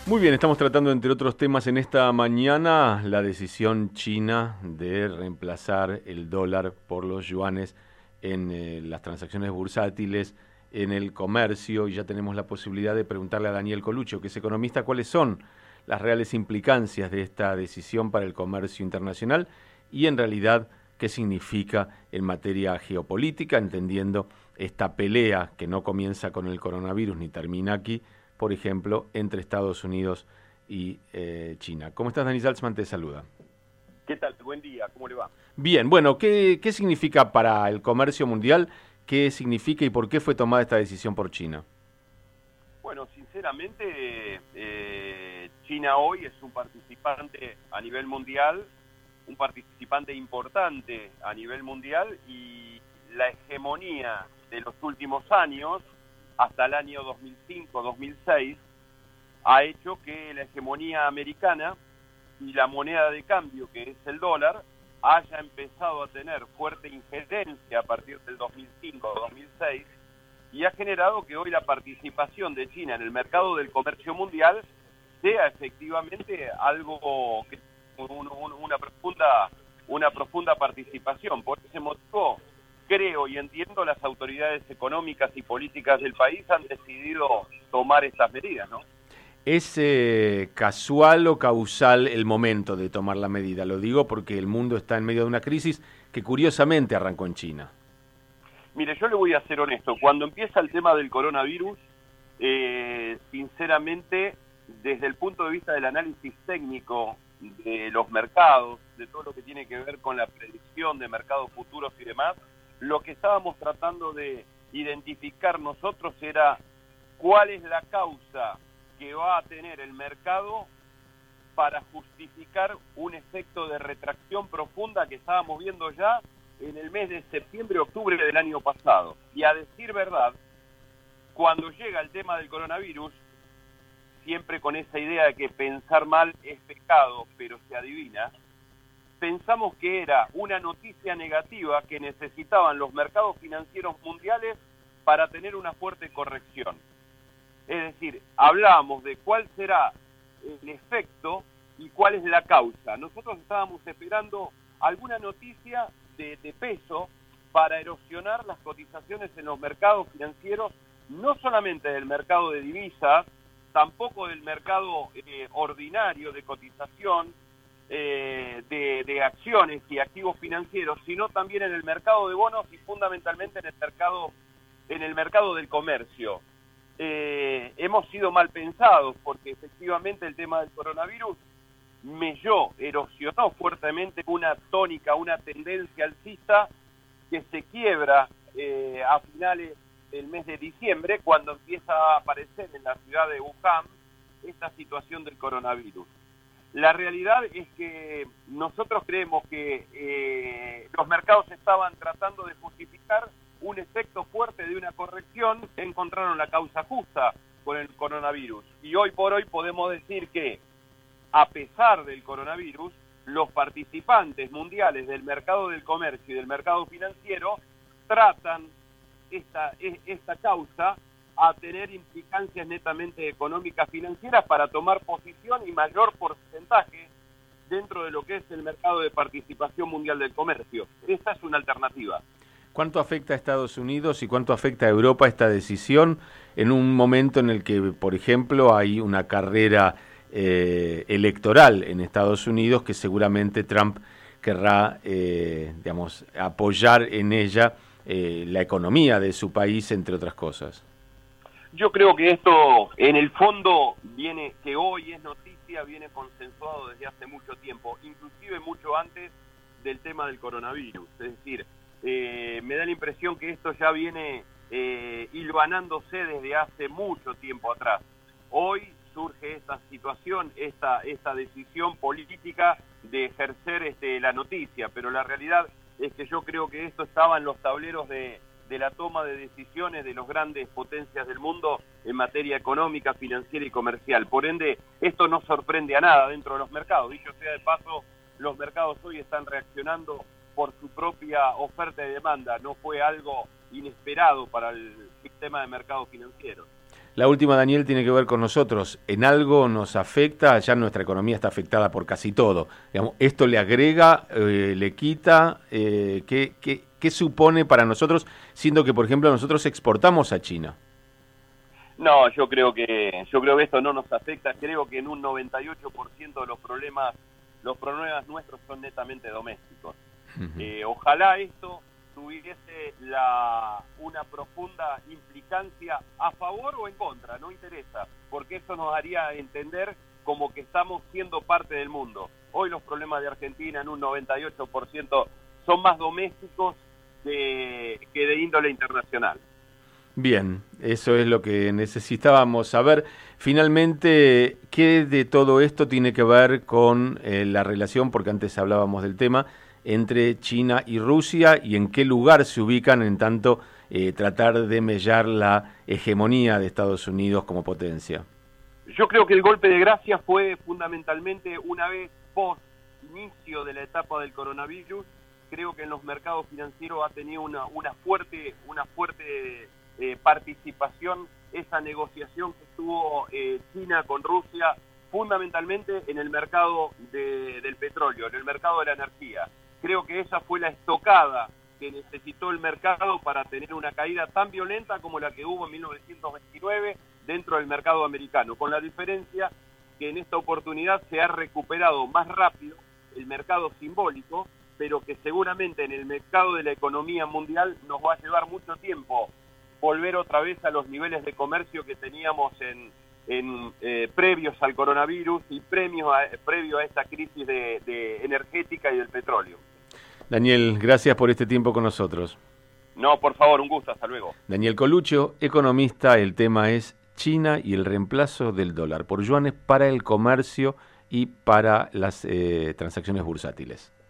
Muy bien, estamos tratando, entre otros temas en esta mañana, la decisión china de reemplazar el dólar por los yuanes en las transacciones bursátiles, en el comercio, y ya tenemos la posibilidad de preguntarle a Daniel Coluccio, que es economista, cuáles son las reales implicancias de esta decisión para el comercio internacional y en realidad qué significa en materia geopolítica, entendiendo esta pelea que no comienza con el coronavirus ni termina aquí, por ejemplo, entre Estados Unidos y China. ¿Cómo estás, Dani Salzman? Te saluda. ¿Qué tal? Buen día, ¿cómo le va? Bien, bueno, ¿qué significa para el comercio mundial? ¿Qué significa y por qué fue tomada esta decisión por China? Bueno, sinceramente, China hoy es un participante a nivel mundial, un participante importante a nivel mundial y la hegemonía de los últimos años, hasta el año 2005-2006, ha hecho que la hegemonía americana y la moneda de cambio, que es el dólar, haya empezado a tener fuerte injerencia a partir del 2005-2006 y ha generado que hoy la participación de China en el mercado del comercio mundial sea efectivamente algo que una profunda participación. Por ese motivo, creo y entiendo, las autoridades económicas y políticas del país han decidido tomar estas medidas, ¿no? ¿Es casual o causal el momento de tomar la medida? Lo digo porque el mundo está en medio de una crisis que curiosamente arrancó en China. Mire, yo le voy a ser honesto. Cuando empieza el tema del coronavirus, sinceramente, desde el punto de vista del análisis técnico de los mercados, de todo lo que tiene que ver con la predicción de mercados futuros y demás, lo que estábamos tratando de identificar nosotros era cuál es la causa que va a tener el mercado para justificar un efecto de retracción profunda que estábamos viendo ya en el mes de septiembre-octubre del año pasado. Y a decir verdad, cuando llega el tema del coronavirus, siempre con esa idea de que pensar mal es pecado, pero se adivina, pensamos que era una noticia negativa que necesitaban los mercados financieros mundiales para tener una fuerte corrección. Es decir, hablamos de cuál será el efecto y cuál es la causa. Nosotros estábamos esperando alguna noticia de peso para erosionar las cotizaciones en los mercados financieros, no solamente del mercado de divisas, tampoco del mercado ordinario de cotización de acciones y activos financieros, sino también en el mercado de bonos y fundamentalmente en el mercado del comercio. Hemos sido mal pensados porque efectivamente el tema del coronavirus erosionó fuertemente una tónica, una tendencia alcista que se quiebra a finales del mes de diciembre, cuando empieza a aparecer en la ciudad de Wuhan esta situación del coronavirus. La realidad es que nosotros creemos que los mercados estaban tratando de justificar un efecto fuerte de una corrección, encontraron la causa justa con el coronavirus. Y hoy por hoy podemos decir que, a pesar del coronavirus, los participantes mundiales del mercado del comercio y del mercado financiero tratan esta causa a tener implicancias netamente económicas financieras para tomar posición y mayor porcentaje dentro de lo que es el mercado de participación mundial del comercio. Esta es una alternativa. ¿Cuánto afecta a Estados Unidos y cuánto afecta a Europa esta decisión en un momento en el que, por ejemplo, hay una carrera electoral en Estados Unidos que seguramente Trump querrá, apoyar en ella la economía de su país, entre otras cosas? Yo creo que esto, en el fondo, que hoy es noticia, viene consensuado desde hace mucho tiempo, inclusive mucho antes del tema del coronavirus. Es decir, me da la impresión que esto ya viene hilvanándose desde hace mucho tiempo atrás. Hoy surge esta situación, esta decisión política de ejercer la noticia, pero la realidad es que yo creo que esto estaba en los tableros de la toma de decisiones de las grandes potencias del mundo en materia económica, financiera y comercial. Por ende, esto no sorprende a nada dentro de los mercados. Dicho sea de paso, los mercados hoy están reaccionando por su propia oferta y demanda. No fue algo inesperado para el sistema de mercados financieros. La última, Daniel, tiene que ver con nosotros. ¿En algo nos afecta? Ya nuestra economía está afectada por casi todo. Digamos, ¿esto le agrega, le quita? ¿Qué supone para nosotros, siendo que, por ejemplo, nosotros exportamos a China? No, yo creo que esto no nos afecta. Creo que en un 98% de los problemas nuestros son netamente domésticos. Ojalá esto tuviese una profunda implicancia a favor o en contra, no interesa, porque eso nos haría entender como que estamos siendo parte del mundo. Hoy los problemas de Argentina en un 98% son más domésticos que de índole internacional. Bien, eso es lo que necesitábamos saber. Finalmente, ¿qué de todo esto tiene que ver con la relación, porque antes hablábamos del tema, entre China y Rusia, y en qué lugar se ubican en tanto tratar de mellar la hegemonía de Estados Unidos como potencia? Yo creo que el golpe de gracia fue fundamentalmente una vez post inicio de la etapa del coronavirus. Creo que en los mercados financieros ha tenido una fuerte participación esa negociación que tuvo China con Rusia, fundamentalmente en el mercado del petróleo, en el mercado de la energía. Creo que esa fue la estocada que necesitó el mercado para tener una caída tan violenta como la que hubo en 1929 dentro del mercado americano, con la diferencia que en esta oportunidad se ha recuperado más rápido el mercado simbólico, pero que seguramente en el mercado de la economía mundial nos va a llevar mucho tiempo volver otra vez a los niveles de comercio que teníamos previos al coronavirus y previo a esta crisis de energética y del petróleo. Daniel, gracias por este tiempo con nosotros. No, por favor, un gusto, hasta luego. Daniel Coluccio, economista, el tema es China y el reemplazo del dólar por yuanes para el comercio y para las transacciones bursátiles.